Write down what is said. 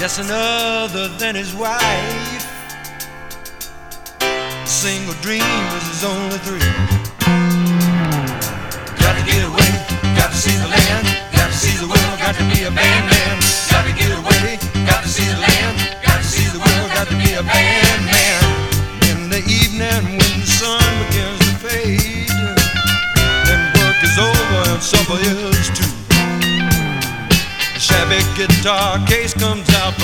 Just another than his wife. Single dream is his only thrill. Got to get away, got to see the land, got to see the world, got to be a band man. Got to get away, got to see the land, got to see the world, got to be a band man. In the evening when the sun begins to fade, then work is over and supper is too. The shabby guitar case comes out.